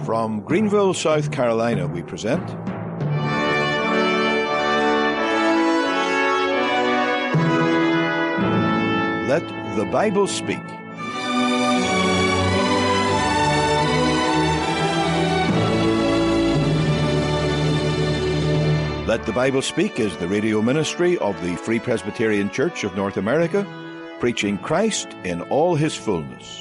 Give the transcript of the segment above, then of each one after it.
From Greenville, South Carolina, we present Let the Bible Speak. Let the Bible Speak is the radio ministry of the Free Presbyterian Church of North America, preaching Christ in all his fullness.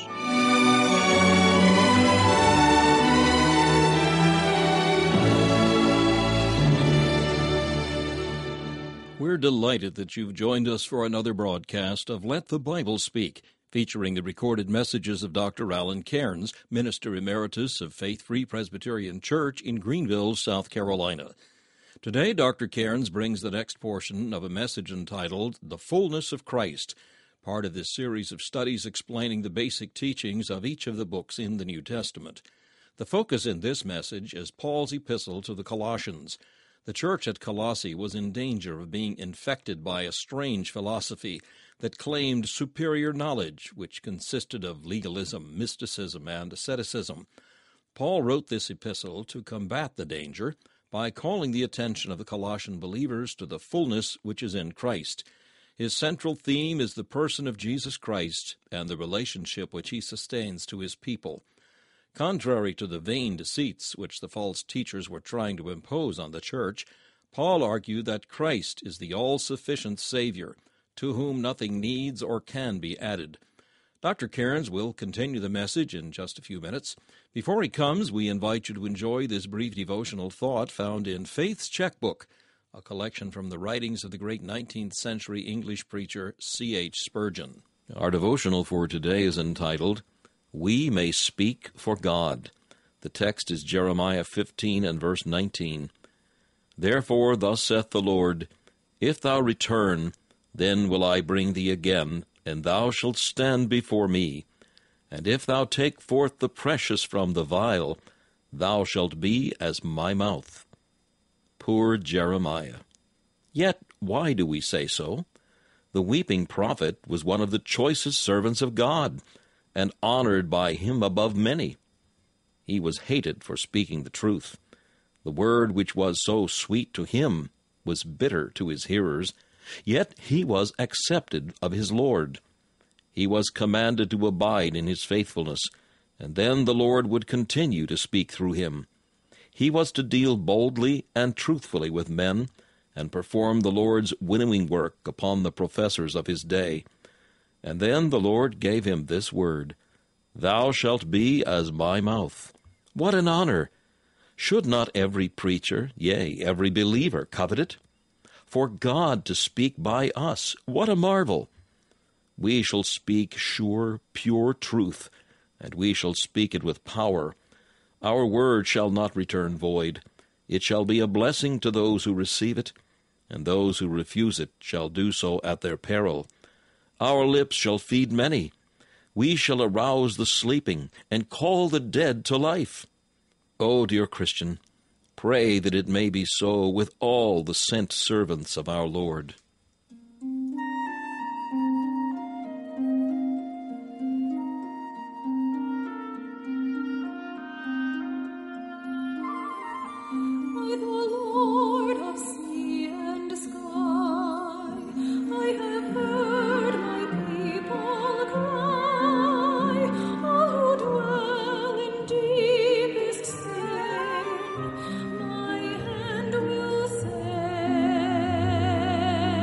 We're delighted that you've joined us for another broadcast of Let the Bible Speak, featuring the recorded messages of Dr. Alan Cairns, Minister Emeritus of Faith Free Presbyterian Church in Greenville, South Carolina. Today, Dr. Cairns brings the next portion of a message entitled The Fullness of Christ, part of this series of studies explaining the basic teachings of each of the books in the New Testament. The focus in this message is Paul's epistle to the Colossians. The church at Colossae was in danger of being infected by a strange philosophy that claimed superior knowledge, which consisted of legalism, mysticism, and asceticism. Paul wrote this epistle to combat the danger by calling the attention of the Colossian believers to the fullness which is in Christ. His central theme is the person of Jesus Christ and the relationship which he sustains to his people. Contrary to the vain deceits which the false teachers were trying to impose on the church, Paul argued that Christ is the all-sufficient Savior, to whom nothing needs or can be added. Dr. Cairns will continue the message in just a few minutes. Before he comes, we invite you to enjoy this brief devotional thought found in Faith's Checkbook, a collection from the writings of the great 19th century English preacher C.H. Spurgeon. Our devotional for today is entitled, We May Speak for God. The text is Jeremiah 15 and verse 19. Therefore thus saith the Lord, If thou return, then will I bring thee again, and thou shalt stand before me. And if thou take forth the precious from the vile, thou shalt be as my mouth. Poor Jeremiah. Yet why do we say so? The weeping prophet was one of the choicest servants of God, and honored by him above many. He was hated for speaking the truth. The word which was so sweet to him was bitter to his hearers, yet he was accepted of his Lord. He was commanded to abide in his faithfulness, and then the Lord would continue to speak through him. He was to deal boldly and truthfully with men, and perform the Lord's winnowing work upon the professors of his day. And then the Lord gave him this word, Thou shalt be as my mouth. What an honor! Should not every preacher, yea, every believer, covet it? For God to speak by us, what a marvel! We shall speak sure, pure truth, and we shall speak it with power. Our word shall not return void. It shall be a blessing to those who receive it, and those who refuse it shall do so at their peril. Our lips shall feed many. We shall arouse the sleeping and call the dead to life. Oh, dear Christian, pray that it may be so with all the sent servants of our Lord. My hand will say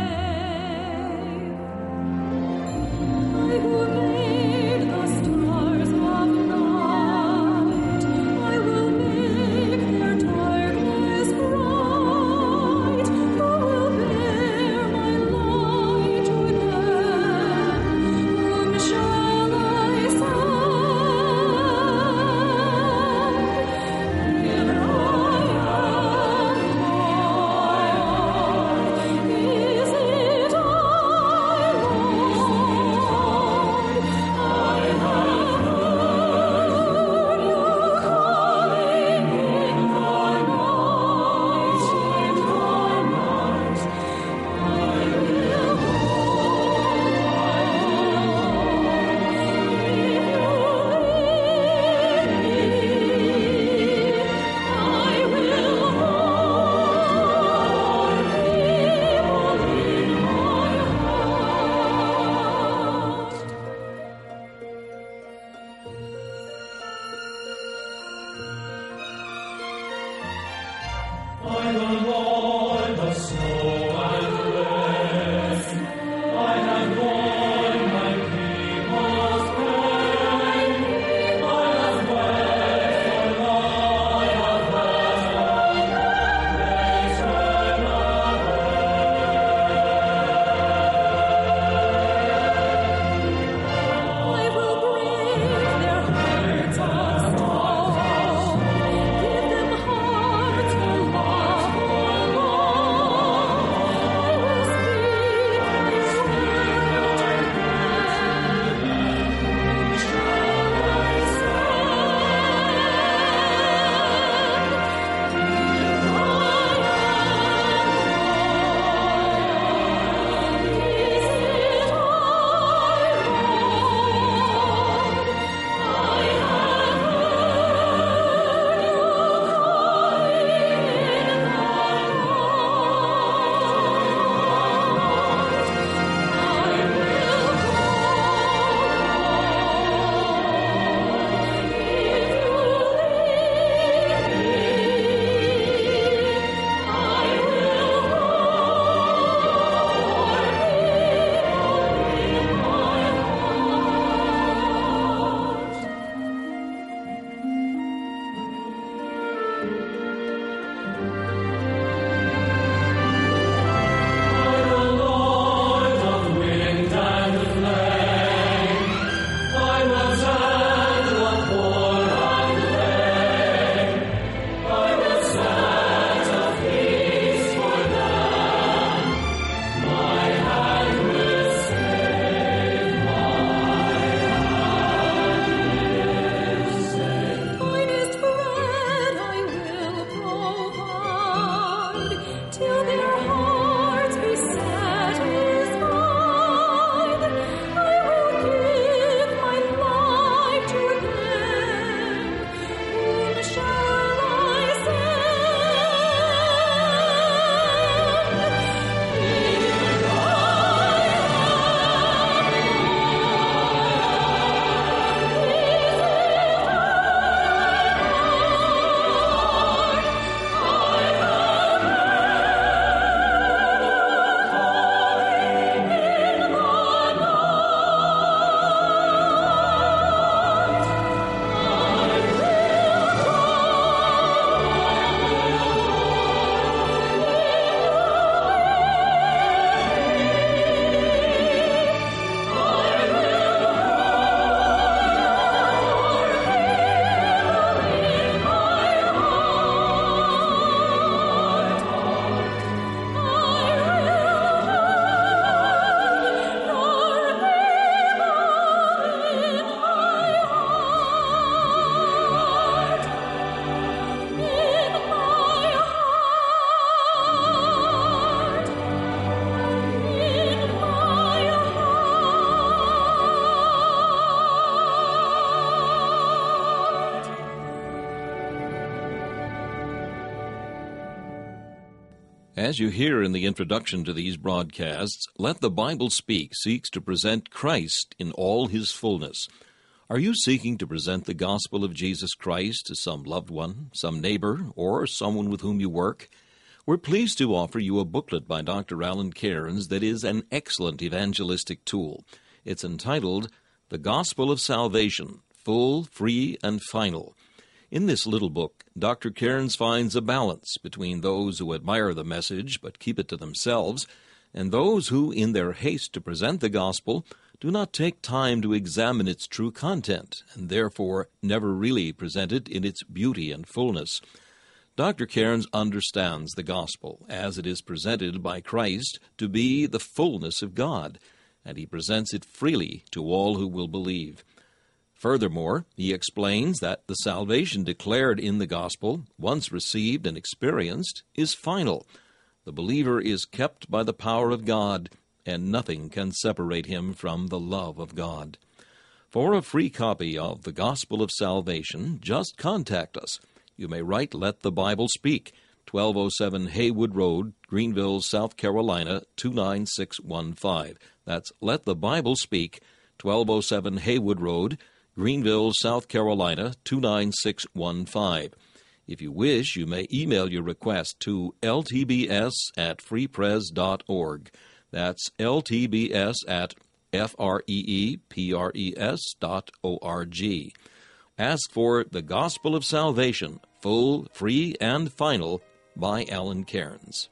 As you hear in the introduction to these broadcasts, Let the Bible Speak seeks to present Christ in all his fullness. Are you seeking to present the gospel of Jesus Christ to some loved one, some neighbor, or someone with whom you work? We're pleased to offer you a booklet by Dr. Alan Cairns that is an excellent evangelistic tool. It's entitled, The Gospel of Salvation, Full, Free, and Final. In this little book, Dr. Cairns finds a balance between those who admire the message but keep it to themselves, and those who, in their haste to present the gospel, do not take time to examine its true content, and therefore never really present it in its beauty and fullness. Dr. Cairns understands the gospel, as it is presented by Christ, to be the fullness of God, and he presents it freely to all who will believe. Furthermore, he explains that the salvation declared in the gospel, once received and experienced, is final. The believer is kept by the power of God, and nothing can separate him from the love of God. For a free copy of The Gospel of Salvation, just contact us. You may write Let the Bible Speak, 1207 Haywood Road, Greenville, South Carolina, 29615. That's Let the Bible Speak, 1207 Haywood Road, Greenville, South Carolina, 29615. If you wish, you may email your request to ltbs@freepres.org. That's ltbs@freepres.org. Ask for The Gospel of Salvation, Full, Free, and Final by Alan Cairns.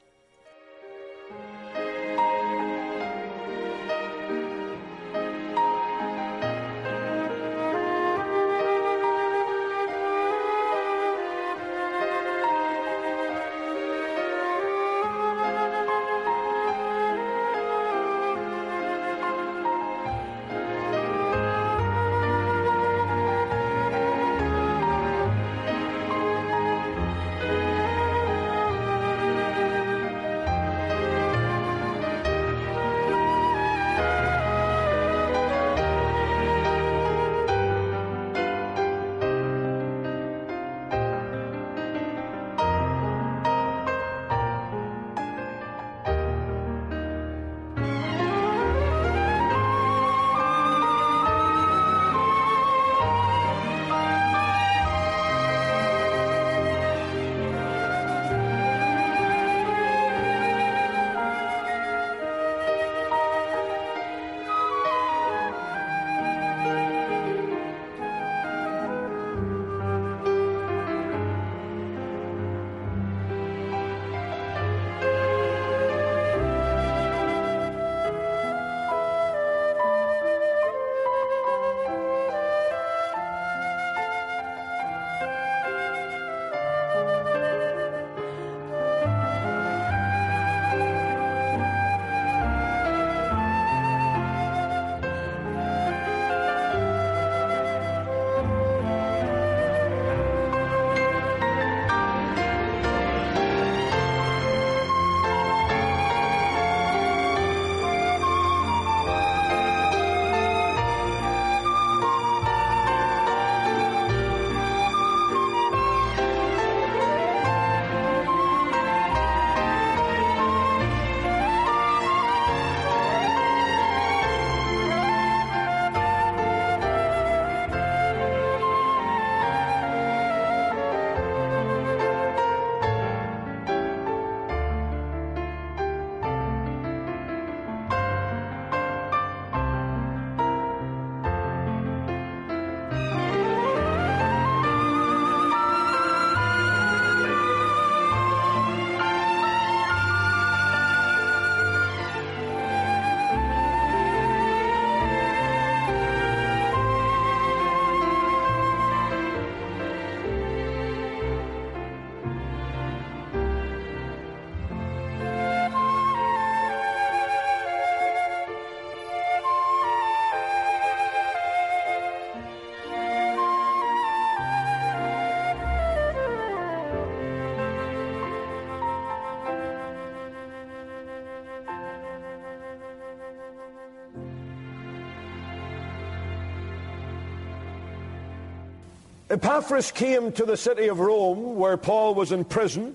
Epaphras came to the city of Rome, where Paul was in prison,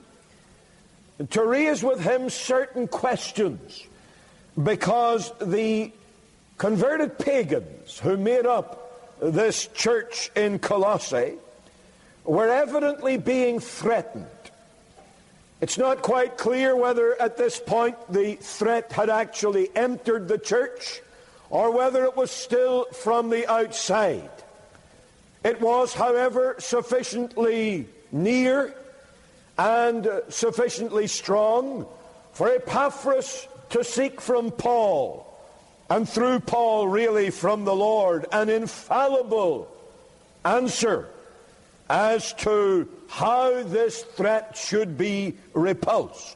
to raise with him certain questions, because the converted pagans who made up this church in Colossae were evidently being threatened. It's not quite clear whether at this point the threat had actually entered the church or whether it was still from the outside. It was, however, sufficiently near and sufficiently strong for Epaphras to seek from Paul, and through Paul really from the Lord, an infallible answer as to how this threat should be repulsed.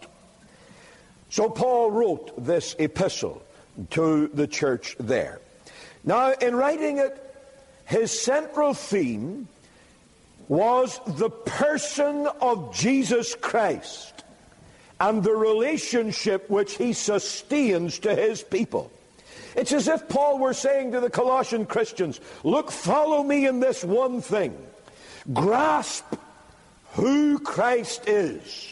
So Paul wrote this epistle to the church there. Now, in writing it, his central theme was the person of Jesus Christ and the relationship which he sustains to his people. It's as if Paul were saying to the Colossian Christians, look, follow me in this one thing. Grasp who Christ is.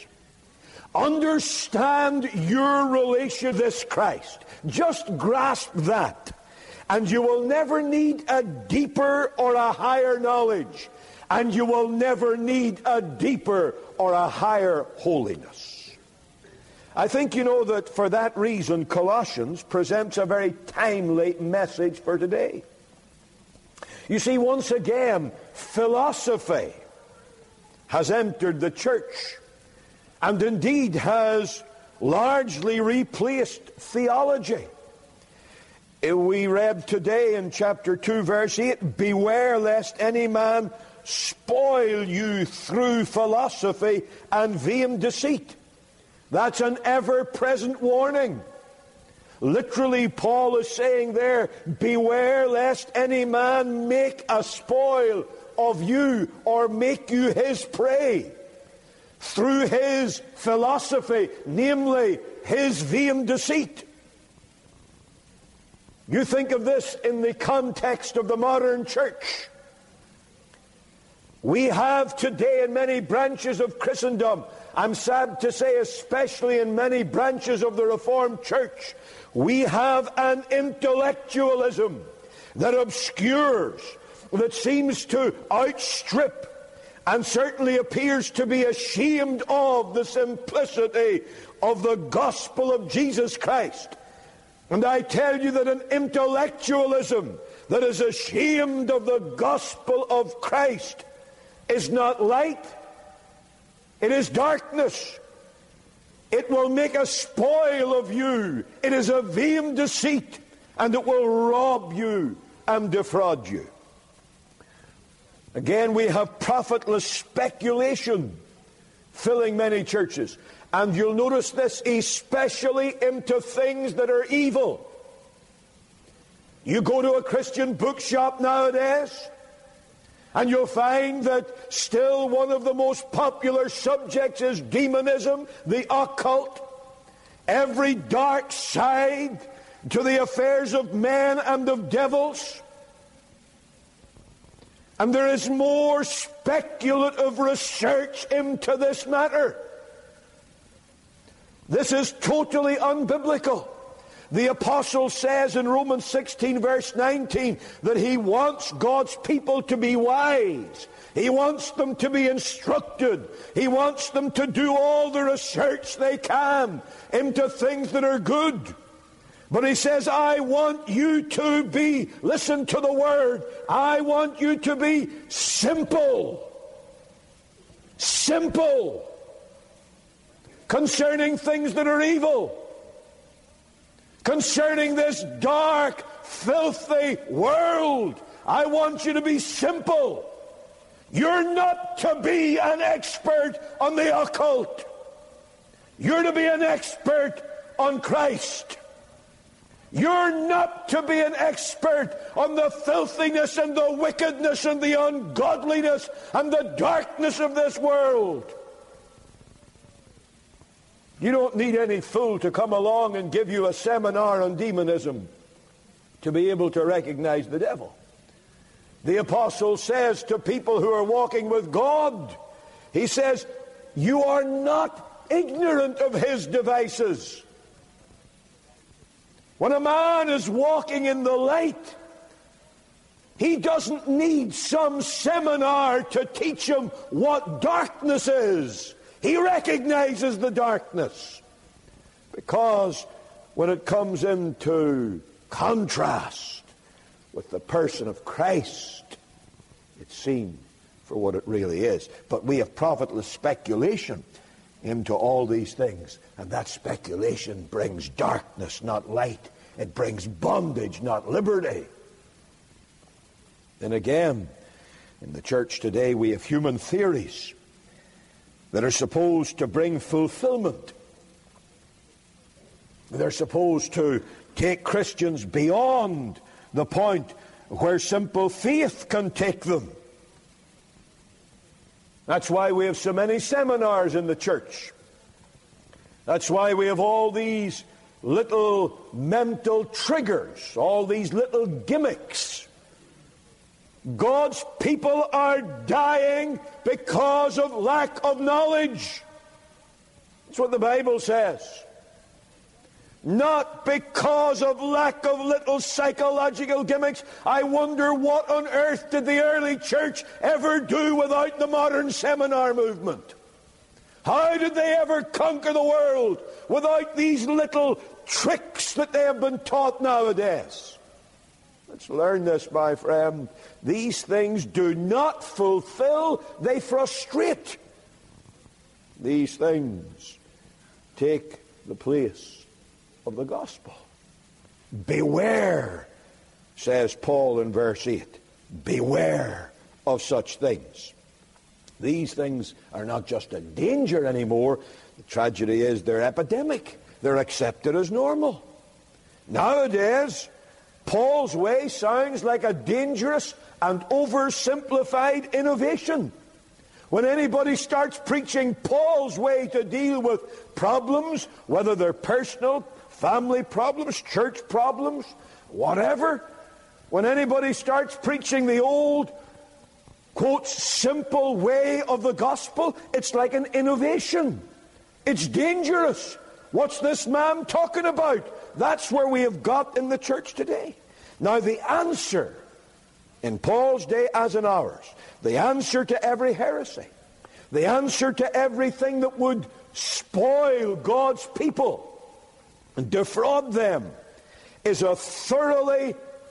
Understand your relation to this Christ. Just grasp that. And you will never need a deeper or a higher knowledge. And you will never need a deeper or a higher holiness. I think you know that for that reason Colossians presents a very timely message for today. You see, once again, philosophy has entered the church and indeed has largely replaced theology. We read today in chapter 2, verse 8, "Beware lest any man spoil you through philosophy and vain deceit." That's an ever-present warning. Literally, Paul is saying there, beware lest any man make a spoil of you or make you his prey through his philosophy, namely his vain deceit. You think of this in the context of the modern church. We have today in many branches of Christendom, I'm sad to say especially in many branches of the Reformed Church, we have an intellectualism that obscures, that seems to outstrip, and certainly appears to be ashamed of the simplicity of the gospel of Jesus Christ. And I tell you that an intellectualism that is ashamed of the gospel of Christ is not light, it is darkness. It will make a spoil of you. It is a vain deceit, and it will rob you and defraud you. Again, we have profitless speculation filling many churches. And you'll notice this especially into things that are evil. You go to a Christian bookshop nowadays, and you'll find that still one of the most popular subjects is demonism, the occult, every dark side to the affairs of men and of devils. And there is more speculative research into this matter. This is totally unbiblical. The apostle says in Romans 16 verse 19 that he wants God's people to be wise. He wants them to be instructed. He wants them to do all the research they can into things that are good. But he says, I want you to be, listen to the word, I want you to be simple. Simple. Concerning things that are evil. Concerning this dark, filthy world. I want you to be simple. You're not to be an expert on the occult. You're to be an expert on Christ. You're not to be an expert on the filthiness and the wickedness and the ungodliness and the darkness of this world. You don't need any fool to come along and give you a seminar on demonism to be able to recognize the devil. The apostle says to people who are walking with God, he says, you are not ignorant of his devices. When a man is walking in the light, he doesn't need some seminar to teach him what darkness is. He recognizes the darkness. Because when it comes into contrast with the person of Christ, it's seen for what it really is. But we have profitless speculation into all these things. And that speculation brings darkness, not light. It brings bondage, not liberty. And again, in the church today, we have human theories that are supposed to bring fulfillment. They're supposed to take Christians beyond the point where simple faith can take them. That's why we have so many seminars in the church. That's why we have all these little mental triggers, all these little gimmicks. God's people are dying because of lack of knowledge. That's what the Bible says. not because of lack of little psychological gimmicks. I wonder what on earth did the early church ever do without the modern seminar movement? How did they ever conquer the world without these little tricks that they have been taught nowadays? Let's learn this, my friend. These things do not fulfill, they frustrate. These things take the place of the gospel. Beware, says Paul in verse 8. Beware of such things. These things are not just a danger anymore. The tragedy is they're epidemic. They're accepted as normal. Nowadays, Paul's way sounds like a dangerous and oversimplified innovation. When anybody starts preaching Paul's way to deal with problems, whether they're personal, family problems, church problems, whatever, when anybody starts preaching the old, quote, simple way of the gospel, it's like an innovation. It's dangerous. What's this man talking about? That's where we have got in the church today. Now, the answer in Paul's day as in ours, the answer to every heresy, the answer to everything that would spoil God's people and defraud them, is a thoroughly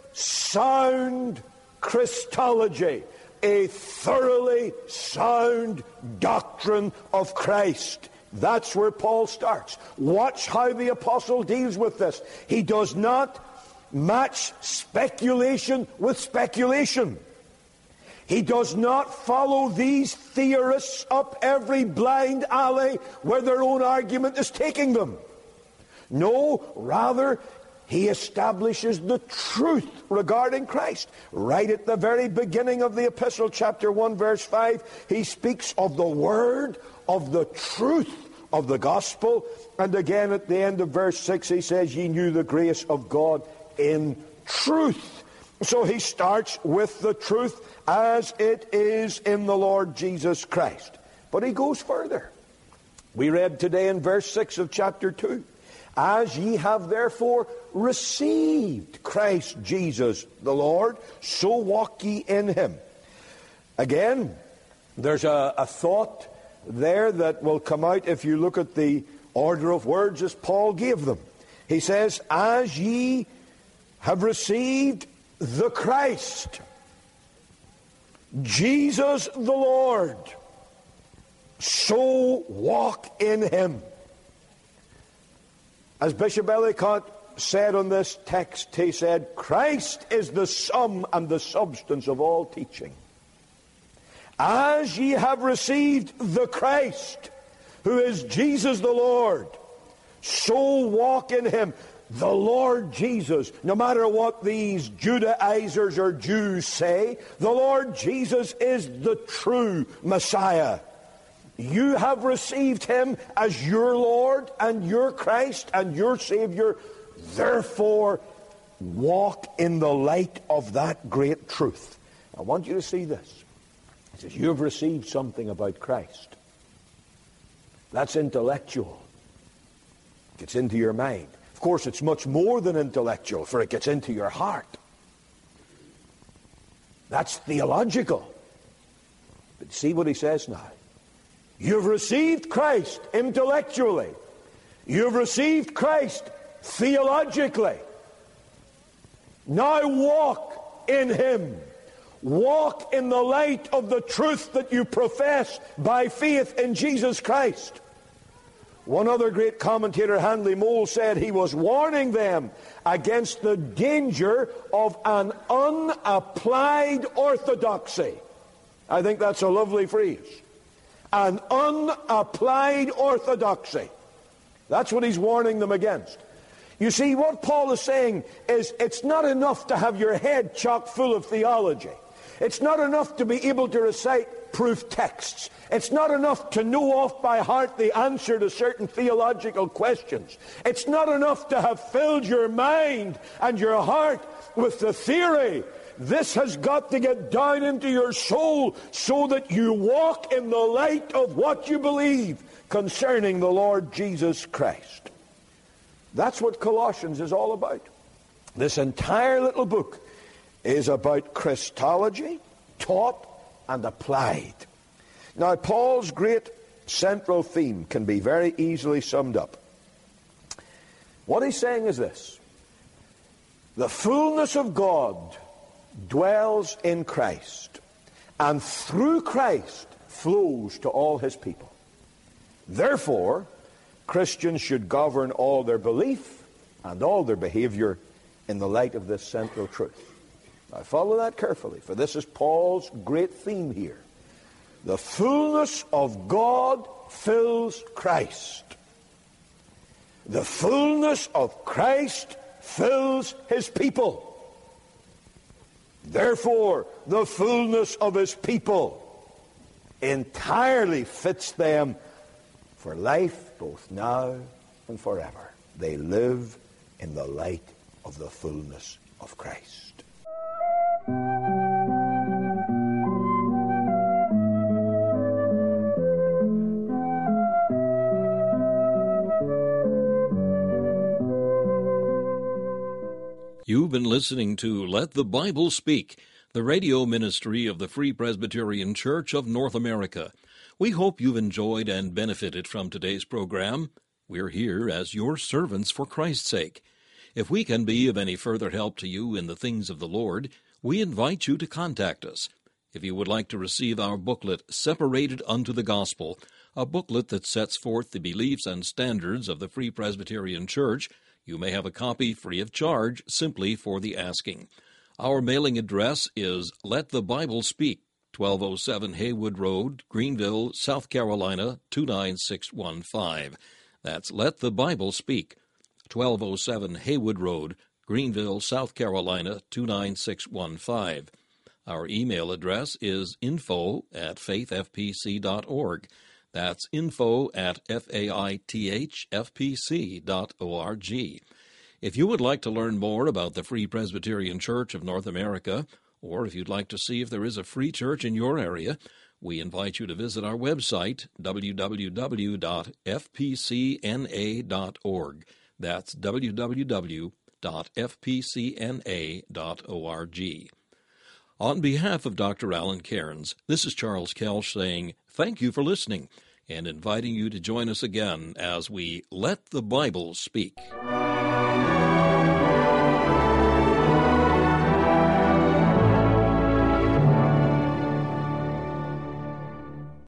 sound Christology, a thoroughly sound doctrine of Christ. That's where Paul starts. Watch how the apostle deals with this. He does not match speculation with speculation. He does not follow these theorists up every blind alley where their own argument is taking them. No, rather, he establishes the truth regarding Christ. Right at the very beginning of the epistle, chapter 1, verse 5, he speaks of the word, of the truth of the gospel. And again at the end of verse 6, he says, ye knew the grace of God in truth. So he starts with the truth as it is in the Lord Jesus Christ. But he goes further. We read today in verse 6 of chapter 2, as ye have therefore received Christ Jesus the Lord, so walk ye in him. Again, there's a thought there that will come out if you look at the order of words as Paul gave them. He says, as ye have received the Christ, Jesus the Lord, so walk in him. As Bishop Ellicott said on this text, he said, Christ is the sum and the substance of all teaching. As ye have received the Christ, who is Jesus the Lord, so walk in him. The Lord Jesus, no matter what these Judaizers or Jews say, the Lord Jesus is the true Messiah. You have received him as your Lord and your Christ and your Savior. Therefore, walk in the light of that great truth. I want you to see this. It says, you have received something about Christ. That's intellectual. It gets into your mind. Of course, it's much more than intellectual, for it gets into your heart. That's theological. But see what he says now. You've received Christ intellectually. You've received Christ theologically. Now walk in him. Walk in the light of the truth that you profess by faith in Jesus Christ. One other great commentator, Handley Mole, said he was warning them against the danger of an unapplied orthodoxy. I think that's a lovely phrase. An unapplied orthodoxy. That's what he's warning them against. You see, what Paul is saying is it's not enough to have your head chock full of theology. It's not enough to be able to recite proof texts. It's not enough to know off by heart the answer to certain theological questions. It's not enough to have filled your mind and your heart with the theory. This has got to get down into your soul so that you walk in the light of what you believe concerning the Lord Jesus Christ. That's what Colossians is all about. This entire little book is about Christology, taught and applied. Now, Paul's great central theme can be very easily summed up. What he's saying is this: the fullness of God dwells in Christ, and through Christ flows to all his people. Therefore, Christians should govern all their belief and all their behavior in the light of this central truth. Now, follow that carefully, for this is Paul's great theme here. The fullness of God fills Christ. The fullness of Christ fills his people. Therefore, the fullness of his people entirely fits them for life both now and forever. They live in the light of the fullness of Christ. You've been listening to Let the Bible Speak, the radio ministry of the Free Presbyterian Church of North America. We hope you've enjoyed and benefited from today's program. We're here as your servants for Christ's sake. If we can be of any further help to you in the things of the Lord, we invite you to contact us. If you would like to receive our booklet, Separated Unto the Gospel, a booklet that sets forth the beliefs and standards of the Free Presbyterian Church, you may have a copy free of charge simply for the asking. Our mailing address is Let the Bible Speak, 1207 Haywood Road, Greenville, South Carolina, 29615. That's Let the Bible Speak, 1207 Haywood Road, Greenville, South Carolina, 29615. Our email address is info@faithfpc.org. That's info@faithfpc.org. If you would like to learn more about the Free Presbyterian Church of North America, or if you'd like to see if there is a free church in your area, we invite you to visit our website, www.fpcna.org. That's www.fpcna.org. On behalf of Dr. Alan Cairns, this is Charles Kelch saying thank you for listening and inviting you to join us again as we Let the Bible Speak.